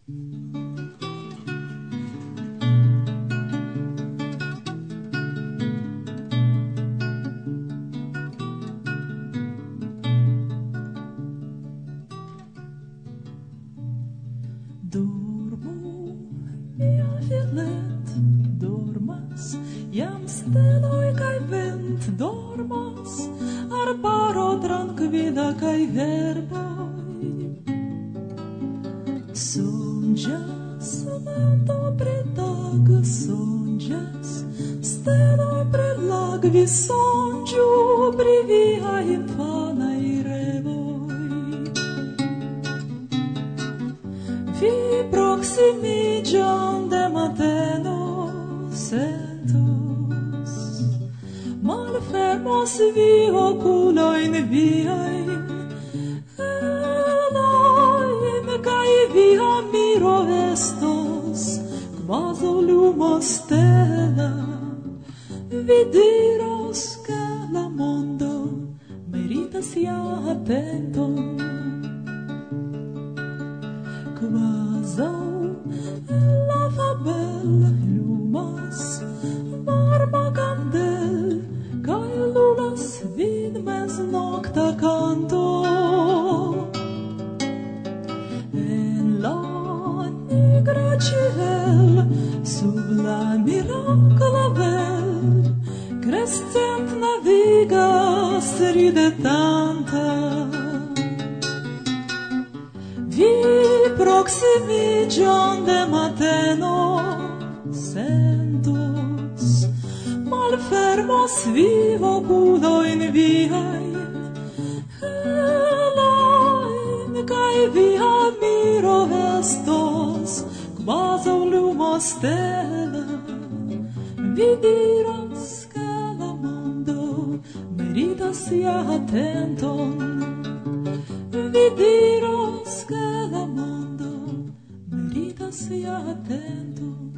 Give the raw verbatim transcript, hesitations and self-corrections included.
Dormu, mia Violet, dormas, jam steloj kaj vent dormas, arbaro trankvila kaj herboj. Sonĝas la dobre tag, sonĝas steloj prelagvi, sonĝu pri viaj infanaj revoj. Vi proximiĝon de mateno sentos, malfermos vi okulojn viajn, helajn, kaj via miro estos kvazaŭ lumo stela. Vi diros, ke la mondo meritas ja atenton. Kvazaŭ la fabel lumas varma kandel, kaj lulas vin meznokta kanto. En la nigra ĉiel, sub la mirakla vel, krescent navigas ridetanta. Vi proximiĝon de mateno sentos, malfermos vi okulojn viajn, helajn, kaj via miro estos kvazaŭ lumo stela. Vi diros, ke la mondo meritas ja atenton. Vi diros, ke la mondo meritas ja atenton.